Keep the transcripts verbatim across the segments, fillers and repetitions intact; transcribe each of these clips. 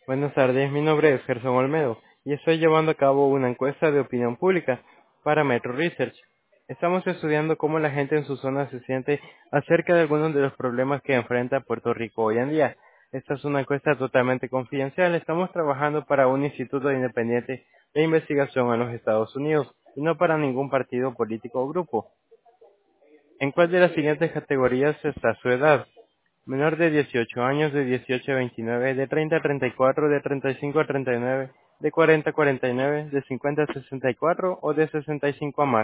Buenas tardes, mi nombre es Gerson Olmedo y estoy llevando a cabo una encuesta de opinión pública para Metro Research. Estamos estudiando cómo la gente en su zona se siente acerca de algunos de los problemas que enfrenta Puerto Rico hoy en día. Esta es una encuesta totalmente confidencial. Estamos trabajando para un instituto independiente de investigación en los Estados Unidos y no para ningún partido político o grupo. ¿En cuál de las siguientes categorías está su edad? Menor de dieciocho años, de dieciocho a veintinueve, de treinta a treinta y cuatro, de treinta y cinco a treinta y nueve, de cuarenta a cuarenta y nueve, de cincuenta a sesenta y cuatro o de sesenta y cinco a más.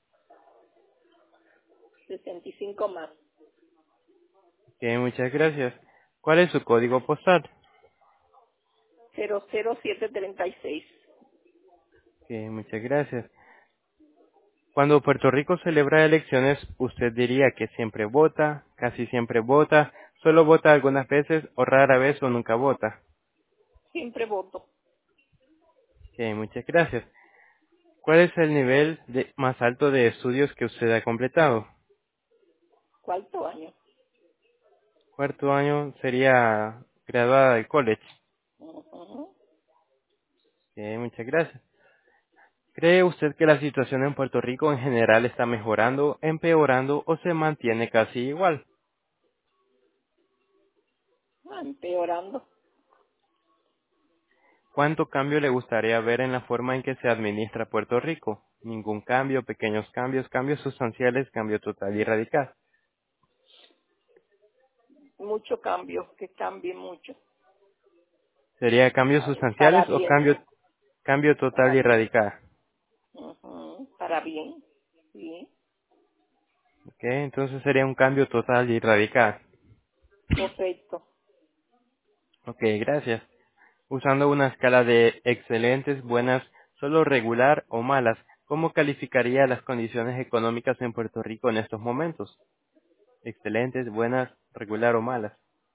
sesenta y cinco más. Ok, muchas gracias. ¿Cuál es su código postal? cero cero siete treinta y seis. Ok, muchas gracias. Cuando Puerto Rico celebra elecciones, ¿usted diría que siempre vota, casi siempre vota, solo vota algunas veces o rara vez o nunca vota? Siempre voto. Ok, muchas gracias. ¿Cuál es el nivel de- más alto de estudios que usted ha completado? Cuarto año. Cuarto año sería graduada del college. Ujú. Ok, muchas gracias. ¿Cree usted que la situación en Puerto Rico en general está mejorando, empeorando o se mantiene casi igual? Ah, empeorando. ¿Cuánto cambio le gustaría ver en la forma en que se administra Puerto Rico? Ningún cambio, pequeños cambios, cambios sustanciales, cambio total y radical. Mucho cambio, que cambie mucho. ¿Sería cambios Para, para sustanciales o bien. cambio, cambio total Para y bien. radical? Ujú. Para bien. Sí. Ok, entonces sería un cambio total y radical. Correcto. Ok, gracias. Usando una escala de excelentes, buenas, solo regular o malas, ¿cómo calificaría las condiciones económicas en Puerto Rico en estos momentos? Excelentes, buenas, regular o malas.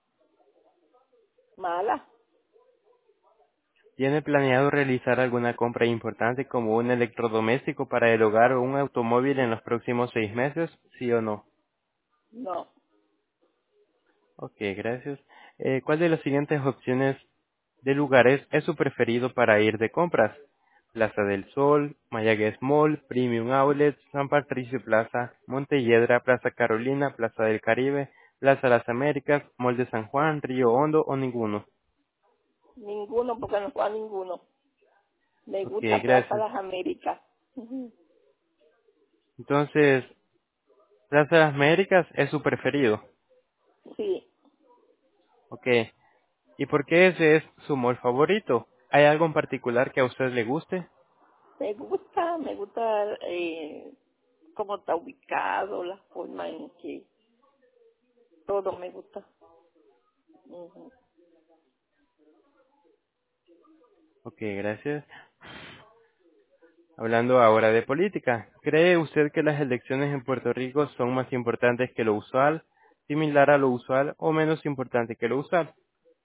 Mala. ¿Tiene planeado realizar alguna compra importante como un electrodoméstico para el hogar o un automóvil en los próximos seis meses? ¿Sí o no? No. Ok, gracias. Eh, ¿cuál de las siguientes opciones de lugares es su preferido para ir de compras? Plaza del Sol, Mayagüez Mall, Premium Outlets, San Patricio Plaza, Montelledra, Plaza Carolina, Plaza del Caribe, Plaza Las Américas, Mall de San Juan, Río Hondo o ninguno. Ninguno, porque no fue a ninguno. Me Ok, gusta Plaza gracias. Las Américas. Ujú. Entonces, Plaza Las Américas es su preferido. Sí. Ok. ¿Y por qué ese es su mall favorito? ¿Hay algo en particular que a usted le guste? Me gusta, me gusta eh, cómo está ubicado, la forma en que todo me gusta. Ujú. Ok, gracias. Hablando ahora de política, ¿cree usted que las elecciones en Puerto Rico son más importantes que lo usual, similar a lo usual o menos importante que lo usual?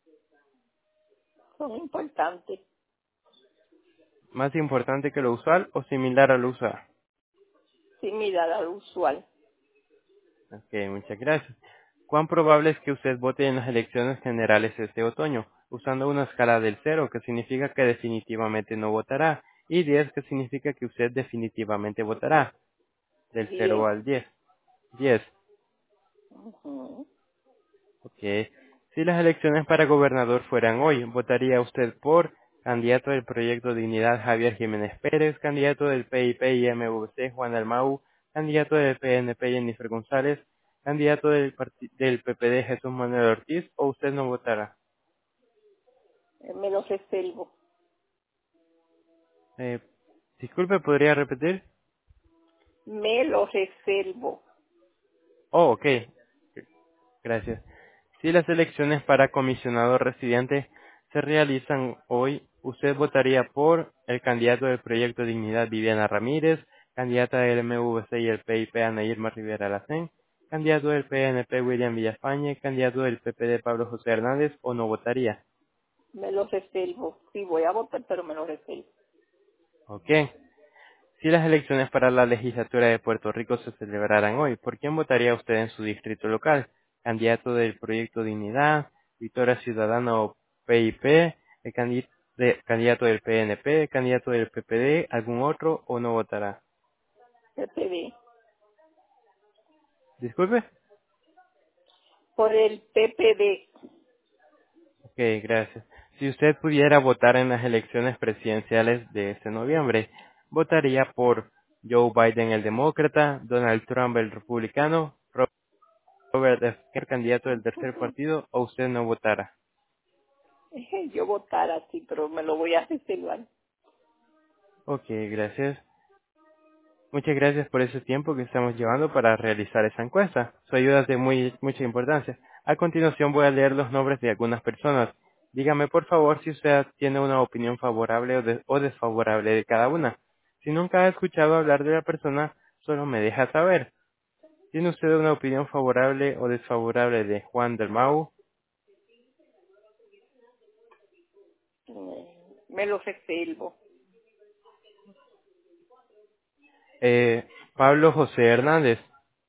Son importantes, ¿Más importante que lo usual o similar a lo usual? similar al usual. Ok, muchas gracias. ¿Cuán probable es que usted vote en las elecciones generales este otoño? Usando una escala del cero, que significa que definitivamente no votará, y diez, que significa que usted definitivamente votará. Del cero Diez. al diez. diez. Ujú. Ok. Si las elecciones para gobernador fueran hoy, ¿votaría usted por candidato del Proyecto Dignidad Javier Jiménez Pérez, candidato del P I P y M V C Juan Dalmau, candidato del P N P Jennifer González, candidato del, parti- del P P D Jesús Manuel Ortiz o usted no votará? Eh, Me lo reservo. Eh, disculpe, ¿podría repetir? Me lo reservo. Oh, ok. Gracias. Si las elecciones para comisionado residente se realizan hoy, ¿usted votaría por el candidato del Proyecto Dignidad Viviana Ramírez, candidata del M V C y el P I P Ana Irma Rivera Lacén, candidato del P N P William Villafañe, candidato del P P D Pablo José Hernández o no votaría? Me lo reservo. Sí, voy a votar, pero me lo reservo. Ok. Si las elecciones para la legislatura de Puerto Rico se celebraran hoy, ¿por quién votaría usted en su distrito local? ¿Candidato del Proyecto Dignidad, Victoria Ciudadana o P I P, ¿El candi- de- candidato del P N P, candidato del P P D, algún otro o no votará? P P D. Disculpe. Por el P P D. Ok, gracias. Si usted pudiera votar en las elecciones presidenciales de este noviembre, ¿votaría por Joe Biden el demócrata, Donald Trump el republicano, Robert F. Kennedy, candidato del tercer partido, o usted no votara? Yo votar así, pero me lo voy a reservar. Ok, gracias. Muchas gracias por ese tiempo que estamos llevando para realizar esa encuesta. Su ayuda es de muy, mucha importancia. A continuación voy a leer los nombres de algunas personas. Dígame por favor si usted tiene una opinión favorable o, de- o desfavorable de cada una. Si nunca ha escuchado hablar de la persona, solo me deja saber. ¿Tiene usted una opinión favorable o desfavorable de Juan del Mau, Mm, Me lo reservo. eh, Pablo José Hernández?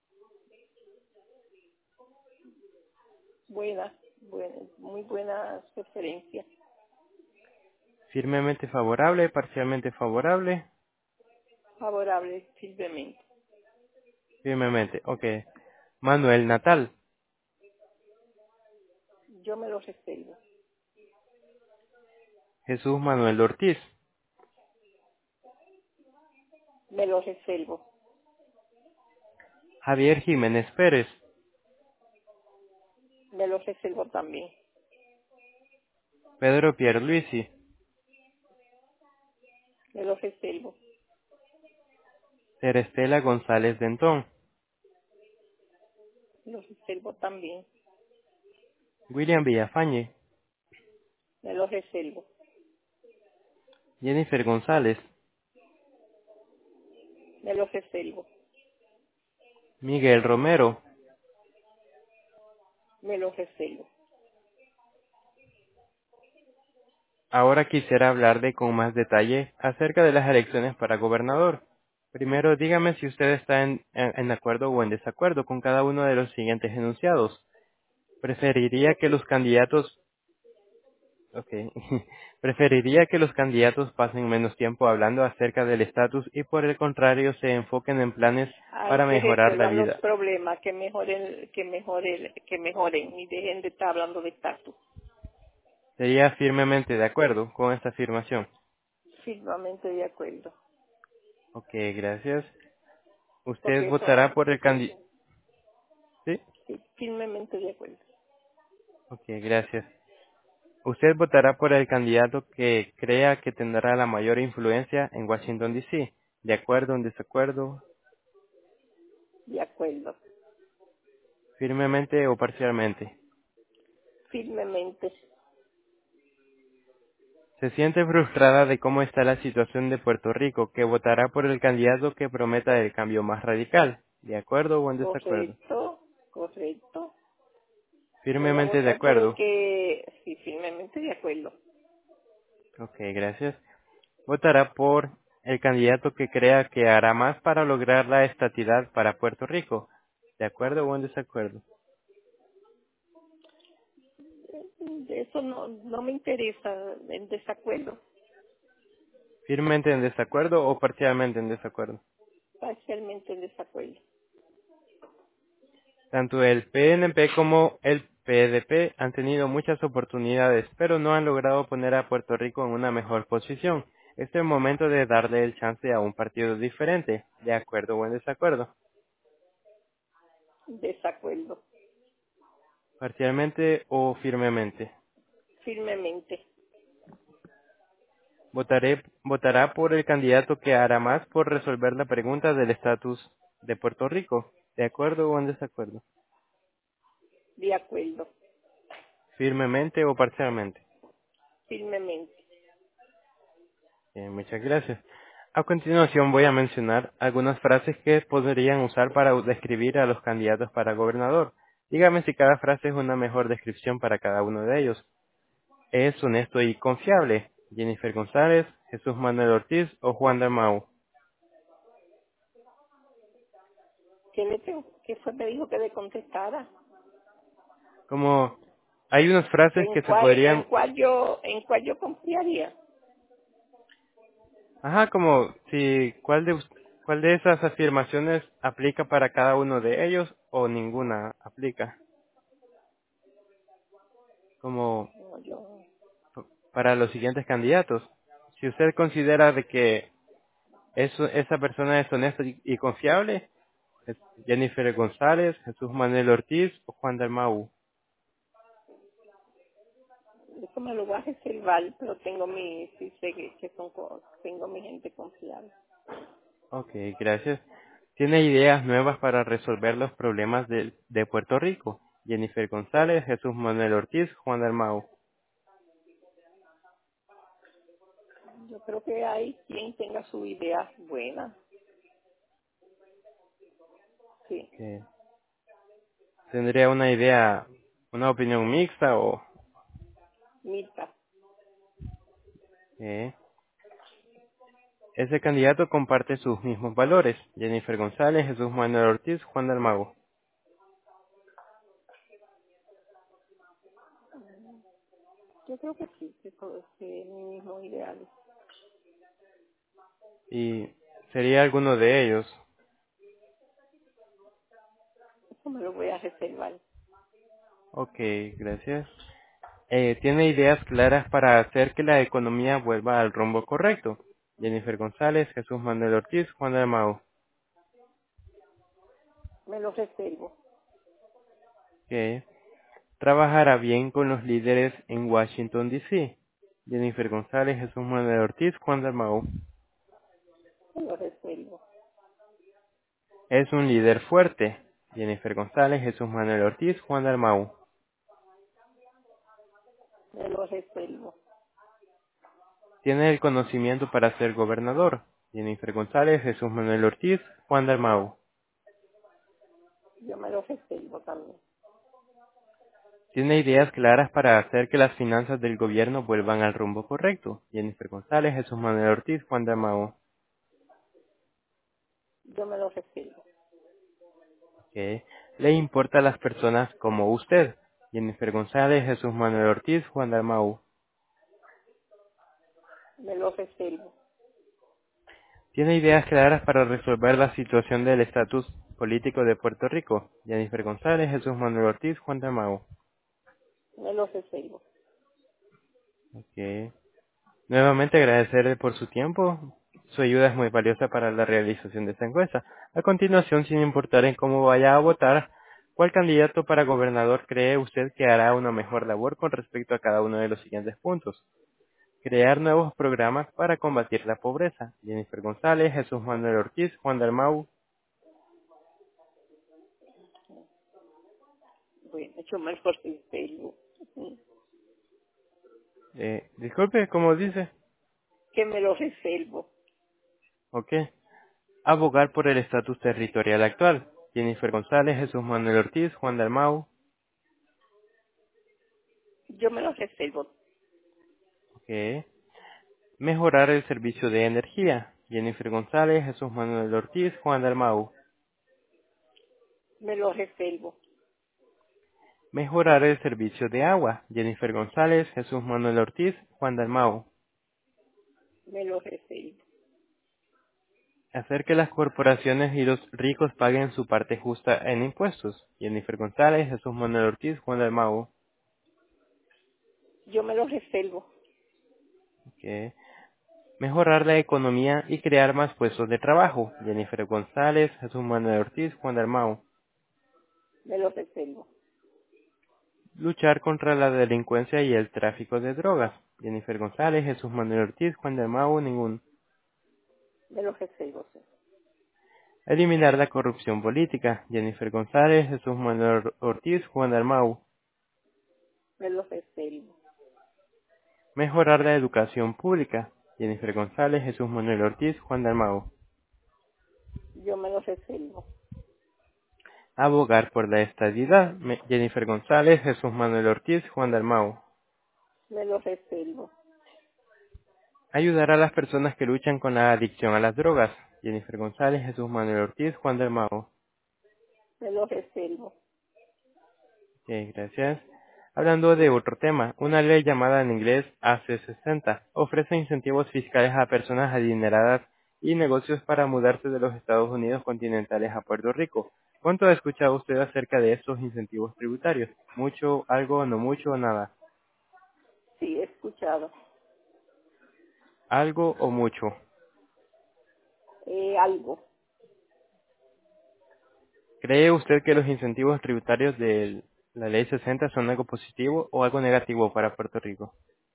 Buena, buena, muy buena referencia. ¿Firmemente favorable, parcialmente favorable? Favorable, simplemente. Firmemente, ok. Manuel Natal, Yo me lo reservo. Jesús Manuel Ortiz, Me lo reservo. Javier Jiménez Pérez, Me lo reservo también. Pedro Pierluisi, Me lo reservo. Terestela González Dentón, Me lo reservo también. William Villafañe, Me lo reservo. Jennifer González, Me lo reservo. Miguel Romero. Me lo reservo. Ahora quisiera hablarle con más detalle acerca de las elecciones para gobernador. Primero, dígame si usted está en, en- en acuerdo o en desacuerdo con cada uno de los siguientes enunciados. ¿Preferiría que los candidatos Okay. Preferiría que los candidatos pasen menos tiempo hablando acerca del estatus y por el contrario se enfoquen en planes Ay, para que mejorar la resuelvan los vida. problemas, que mejoren, que mejoren, que mejoren y dejen de estar hablando de estatus. Sería firmemente de acuerdo con esta afirmación. Firmemente de acuerdo. Ok, gracias. ¿Usted Porque votará eso, por el candidato? ¿Sí? sí, firmemente de acuerdo. Ok, gracias. ¿Usted votará por el candidato que crea que tendrá la mayor influencia en Washington, D C? ¿De acuerdo o en desacuerdo? De acuerdo. ¿Firmemente o parcialmente? Firmemente. Se siente frustrada de cómo está la situación de Puerto Rico, que votará por el candidato que prometa el cambio más radical. ¿De acuerdo o en desacuerdo? Correcto, correcto. Voy a Firmemente de votar por el acuerdo. que, sí, firmemente de acuerdo. Ok, gracias. Votará por el candidato que crea que hará más para lograr la estatidad para Puerto Rico. ¿De acuerdo o en desacuerdo? De eso no, no me interesa, en desacuerdo, Firmemente en desacuerdo o parcialmente en desacuerdo. parcialmente en desacuerdo. Tanto el P N P como el P D P han tenido muchas oportunidades, pero no han logrado poner a Puerto Rico en una mejor posición. Es el momento de darle el chance a un partido diferente, de acuerdo o en desacuerdo, Desacuerdo, parcialmente o firmemente. firmemente. Votaré, votará por el candidato que hará más por resolver la pregunta del estatus de Puerto Rico, de acuerdo o en desacuerdo, De acuerdo, firmemente o parcialmente. firmemente. Bien, muchas gracias. A continuación voy a mencionar algunas frases que podrían usar para describir a los candidatos para gobernador. Dígame si cada frase es una mejor descripción para cada uno de ellos. Es honesto y confiable. Jennifer González, Jesús Manuel Ortiz o Juan Dalmau. ¿Qué le tengo? ¿Qué fue? Me dijo que le contestara. Como hay unas frases ¿En que se cuál, en podrían, cuál yo, en cuál yo confiaría? ajá, como si, ¿cuál de, us- cuál de esas afirmaciones aplica para cada uno de ellos o ninguna aplica? Como No, yo, para los siguientes candidatos. Si usted considera de que eso, esa persona es honesta y, y confiable, es Jennifer González, Jesús Manuel Ortiz o Juan Dalmau. eso me lo voy a reservar, pero tengo mi, sí sé que, que son, co- tengo mi gente confiable. Ok, gracias. ¿Tiene ideas nuevas para resolver los problemas de, de Puerto Rico? Jennifer González, Jesús Manuel Ortiz, Juan Dalmau. Yo creo que hay quien tenga su idea buena, sí, Ok. ¿Tendría una idea, una opinión mixta o...? Mirta. eh, Ese candidato comparte sus mismos valores. Jennifer González, Jesús Manuel Ortiz, Juan Dalmau. Yo creo que sí, que, todo- que es mi mismo ideal. Y sería alguno de ellos. Eso me lo voy a reservar. Ok, gracias. Eh, ¿Tiene ideas claras para hacer que la economía vuelva al rumbo correcto? Jennifer González, Jesús Manuel Ortiz, Juan Dalmau. Me lo reservo. Ok. ¿Trabajará bien con los líderes en Washington, D C? Jennifer González, Jesús Manuel Ortiz, Juan Dalmau. Me lo reservo. Es un líder fuerte. Jennifer González, Jesús Manuel Ortiz, Juan Dalmau. Me lo reservo. Tiene el conocimiento para ser gobernador. Jennifer González, Jesús Manuel Ortiz, Juan Dalmau. Yo me lo reservo también. Tiene ideas claras para hacer que las finanzas del gobierno vuelvan al rumbo correcto. Jennifer González, Jesús Manuel Ortiz, Juan Dalmau. Yo me lo reservo. ¿Qué le importa a las personas como usted? Jennifer González, Jesús Manuel Ortiz, Juan Dalmau. Me lo reservo. Tiene ideas claras para resolver la situación del estatus político de Puerto Rico. Jennifer González, Jesús Manuel Ortiz, Juan Dalmau. Me lo reservo. Ok. Nuevamente agradecerle por su tiempo. Su ayuda es muy valiosa para la realización de esta encuesta. A continuación, sin importar en cómo vaya a votar, ¿cuál candidato para gobernador cree usted que hará una mejor labor con respecto a cada uno de los siguientes puntos? Crear nuevos programas para combatir la pobreza. Jennifer González, Jesús Manuel Ortiz, Juan Dalmau. Bueno, yo me lo reservo. Eh, disculpe, ¿cómo dice? Que me lo reservo. Ok. Abogar por el estatus territorial actual. Jennifer González, Jesús Manuel Ortiz, Juan Dalmau. Yo me lo reservo. Ok. Mejorar el servicio de energía. Jennifer González, Jesús Manuel Ortiz, Juan Dalmau. Me lo reservo. Mejorar el servicio de agua. Jennifer González, Jesús Manuel Ortiz, Juan Dalmau. Me lo reservo. Hacer que las corporaciones y los ricos paguen su parte justa en impuestos. Jennifer González, Jesús Manuel Ortiz, Juan Dalmau. Yo me lo reservo. Ok. Mejorar la economía y crear más puestos de trabajo. Jennifer González, Jesús Manuel Ortiz, Juan Dalmau. Me lo reservo. Luchar contra la delincuencia y el tráfico de drogas. Jennifer González, Jesús Manuel Ortiz, Juan Dalmau, ningún. Me lo reservo, sí. Eliminar la corrupción política. Jennifer González, Jesús Manuel Ortiz, Juan Dalmau. Me lo reservo. Mejorar la educación pública. Jennifer González, Jesús Manuel Ortiz, Juan Dalmau. Yo me lo reservo. Abogar por la estadidad. Me- Jennifer González, Jesús Manuel Ortiz, Juan Dalmau. Me lo reservo. Ayudar a las personas que luchan con la adicción a las drogas. Jennifer González, Jesús Manuel Ortiz, Juan Dalmau. Me lo reservo. Ok, gracias. Hablando de otro tema, una ley llamada en inglés A C sesenta ofrece incentivos fiscales a personas adineradas y negocios para mudarse de los Estados Unidos continentales a Puerto Rico. ¿Cuánto ha escuchado usted acerca de estos incentivos tributarios? ¿Mucho, algo, no mucho o nada? Sí, he escuchado. ¿Algo o mucho? Eh, algo. ¿Cree usted que los incentivos tributarios de la ley sesenta son algo positivo o algo negativo para Puerto Rico?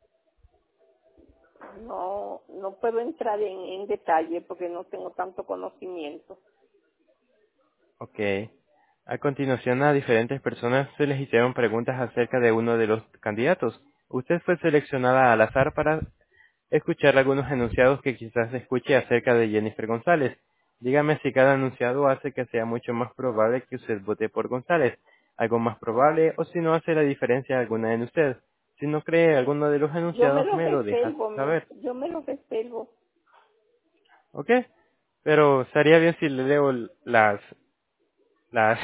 No, no puedo entrar en, en detalle porque no tengo tanto conocimiento. Ok. A continuación, a diferentes personas se les hicieron preguntas acerca de uno de los candidatos. Usted fue seleccionada al azar para escuchar algunos enunciados que quizás escuche acerca de Jennifer González. Dígame si cada enunciado hace que sea mucho más probable que usted vote por González, algo más probable, o si no hace la diferencia alguna en usted. Si no cree alguno de los Yo me enunciados, lo me lo deja reservo, me- saber. yo me lo reservo. ¿Ok? Pero estaría bien si le leo las... las...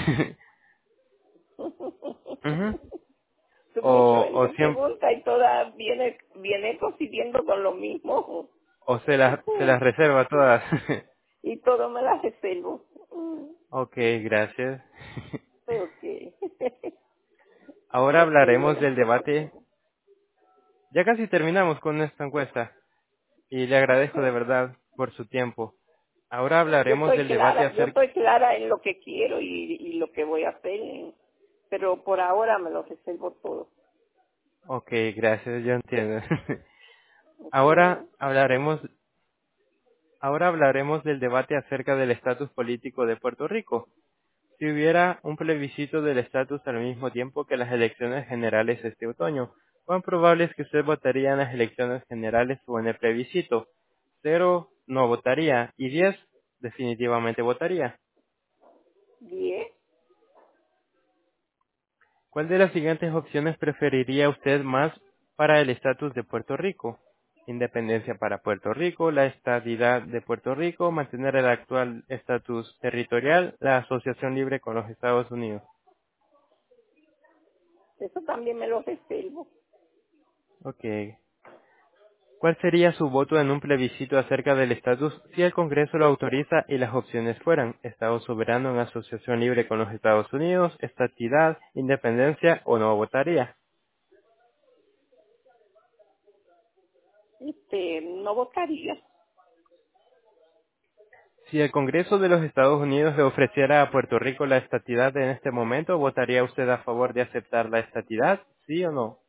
Ujú. Tú me hizo o, o veinte siempre preguntas y todas viene, viene coincidiendo con lo mismo. o se las se las reserva todas. Y todo me las reservo. Mm, Ok, gracias. ok. Ahora Yo estoy hablaremos buena del para eso. debate. Ya casi terminamos con esta encuesta y le agradezco de verdad por su tiempo. Ahora Yo hablaremos estoy del debate clara, yo acerca... estoy clara en lo que quiero y, y lo que voy a hacer, en- pero por ahora me lo reservo todo. Ok, gracias, yo entiendo. Ahora Ujú. hablaremos ahora hablaremos del debate acerca del estatus político de Puerto Rico. Si hubiera un plebiscito del estatus al mismo tiempo que las elecciones generales este otoño, ¿cuán probable es que usted votaría en las elecciones generales o en el plebiscito? Cero, no votaría. Y diez, definitivamente votaría. Diez, ¿Cuál de las siguientes opciones preferiría usted más para el estatus de Puerto Rico? Independencia para Puerto Rico, la estadidad de Puerto Rico, mantener el actual estatus territorial, la asociación libre con los Estados Unidos. eso también me lo reservo. Ok. ¿Cuál sería su voto en un plebiscito acerca del estatus si el Congreso lo autoriza y las opciones fueran Estado soberano en asociación libre con los Estados Unidos, estatidad, independencia o no votaría? Este, no votaría. Si el Congreso de los Estados Unidos le ofreciera a Puerto Rico la estatidad en este momento, ¿votaría usted a favor de aceptar la estatidad? ¿Sí o no?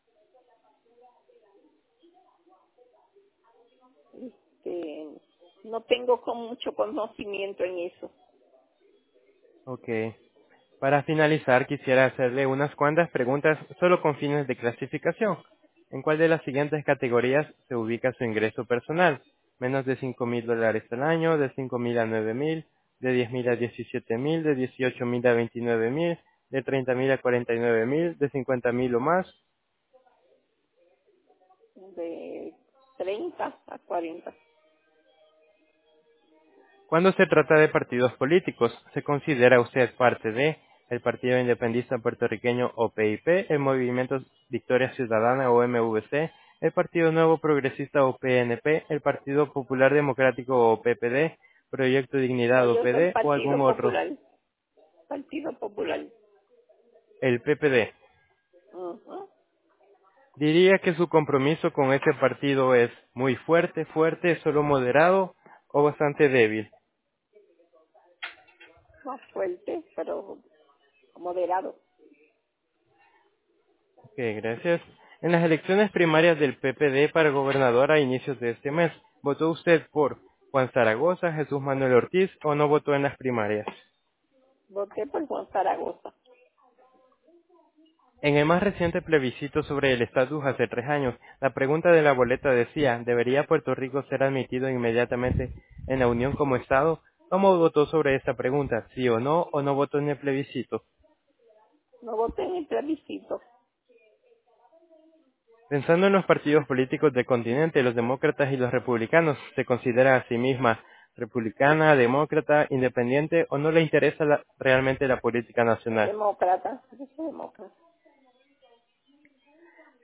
Este, no tengo con mucho conocimiento en eso. Ok. Para finalizar, quisiera hacerle unas cuantas preguntas solo con fines de clasificación. ¿En cuál de las siguientes categorías se ubica su ingreso personal? Menos de cinco mil dólares al año, de cinco mil a nueve mil, de diez mil a diecisiete mil, de dieciocho mil a veintinueve mil, de treinta mil a cuarenta y nueve mil, de cincuenta mil o más. De treinta a cuarenta. Cuando se trata de partidos políticos, ¿se considera usted parte de el Partido Independentista Puertorriqueño o P I P, el Movimiento Victoria Ciudadana o M V C, el Partido Nuevo Progresista o P N P, el Partido Popular Democrático o P P D, Proyecto No, Dignidad o yo soy P D o algún Partido otro? Popular. Partido Popular. El P P D. Ujú. ¿Diría que su compromiso con ese partido es muy fuerte, fuerte, solo moderado o bastante débil? Más fuerte, pero moderado. Ok, gracias. En las elecciones primarias del P P D para gobernador a inicios de este mes, ¿votó usted por Juan Zaragoza, Jesús Manuel Ortiz o no votó en las primarias? Voté por Juan Zaragoza. En el más reciente plebiscito sobre el estatus hace tres años, la pregunta de la boleta decía, ¿debería Puerto Rico ser admitido inmediatamente en la Unión como Estado? ¿Cómo votó sobre esta pregunta? ¿Sí o no? ¿O no votó en el plebiscito? No voté en el plebiscito. Pensando en los partidos políticos del continente, los demócratas y los republicanos, ¿se considera a sí misma republicana, demócrata, independiente o no le interesa la- realmente la política nacional? Demócrata. Yo soy demócrata.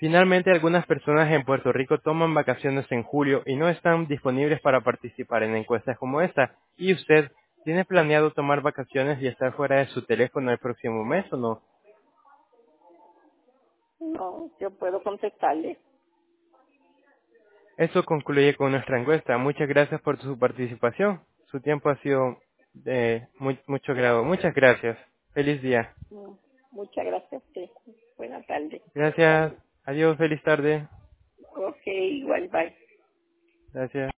Finalmente, algunas personas en Puerto Rico toman vacaciones en julio y no están disponibles para participar en encuestas como esta. ¿Y usted tiene planeado tomar vacaciones y estar fuera de su teléfono el próximo mes o no? No, yo puedo contestarle. Eso concluye con nuestra encuesta. Muchas gracias por su participación. Su tiempo ha sido de muy, mucho grado. Muchas gracias. Feliz día. Mm, Muchas gracias a usted. Buenas tardes. Gracias. Adiós. Feliz tarde. Ok, igual, bye. Gracias.